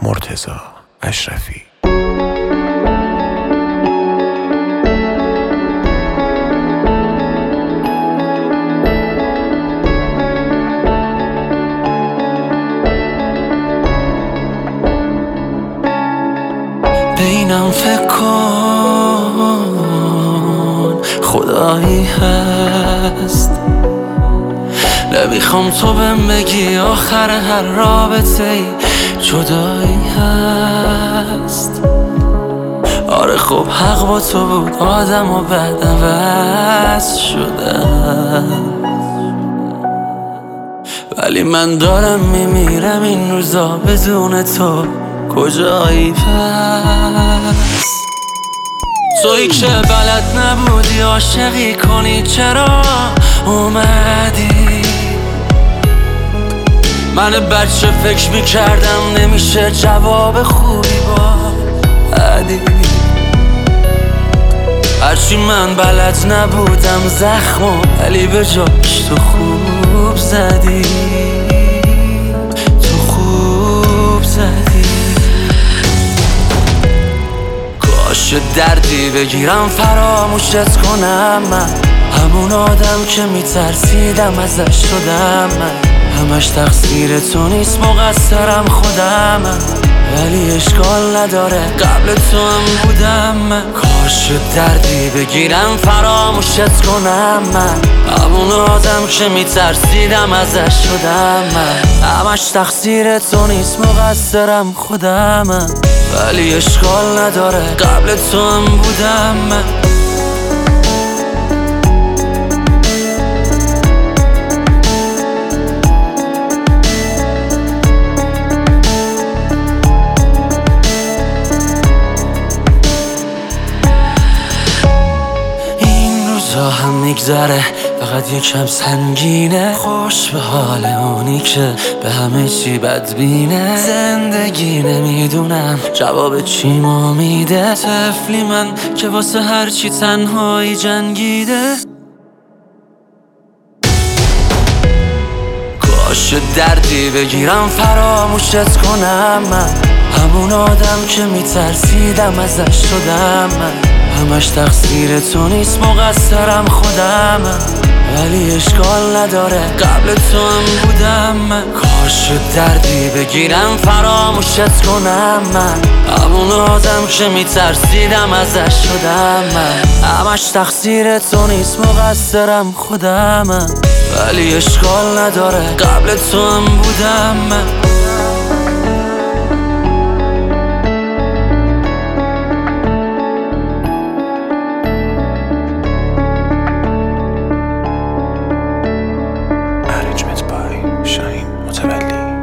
مرتضی اشرفی. بینم فکر کن خدایی هست، نمیخوام تو بهم بگی آخر هر رابطه ای جدایی هست. آره خب حق با تو بود، آدم و بعد عوض شدم، ولی من دارم میمیرم این روزا بدون تو کجایی پس؟ تویی که بلد نبودی عاشقی کنی چرا اومدی؟ من بچه فکر میکردم نمیشه جواب خوبی با عدی، هرچی من بلد نبودم زخمو ولی به جاش تو خوب زدی، تو خوب زدی. کاش دردی بگیرم فراموشت کنم، من همون آدم که میترسیدم ازش شدم، من همش تقصیر تو نیست مقصرم خودم، ولی اشکال نداره قبل تو هم بودم من. کاش دردی بگیرم فراموشت کنم، من همون آدم که میترسیدم ازش شدم، من همش تقصیر تو نیست مقصرم خودم، ولی اشکال نداره قبل تو هم بودم من. هم میگذره فقط یکم سنگینه، خوش به حال اونی که به همه چی بدبینه. زندگی نمیدونم جواب چی ما میده، طفلی من که واسه هرچی تنهایی جنگیده. کاش دردی بگیرم فراموشت کنم، من همون آدم که میترسیدم ازش شدم، من همش تقصیر تو نیست مقصرم خودم، ولی اشکال نداره قبل تو هم بودم من. کاش دردی بگیرم فراموشت کنم، من همون آدم که میترسیدم ازش شدم، من همش تقصیر تو نیست مقصرم خودم، ولی اشکال نداره قبل تو هم بودم من. Management by Shaheen Mutawalli.